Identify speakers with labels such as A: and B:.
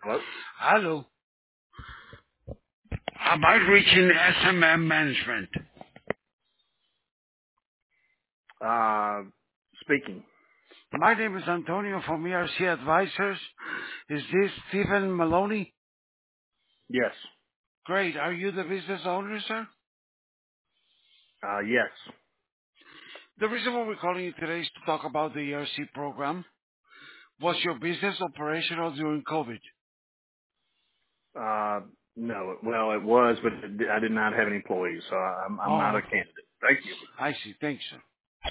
A: Hello?
B: Hello. Am I reaching SMM Management?
A: Speaking.
B: My name is Antonio from ERC Advisors. Is this Stephen Maloney?
A: Yes.
B: Great. Are you the business owner, sir?
A: Yes.
B: The reason why we're calling you today is to talk about the ERC program. Was your business operational during COVID?
A: Uh, no. Well, it was, but I did not have any employees, so I'm not
B: Oh,
A: a
B: okay.
A: candidate. Thank you.
B: I see. Thanks, sir.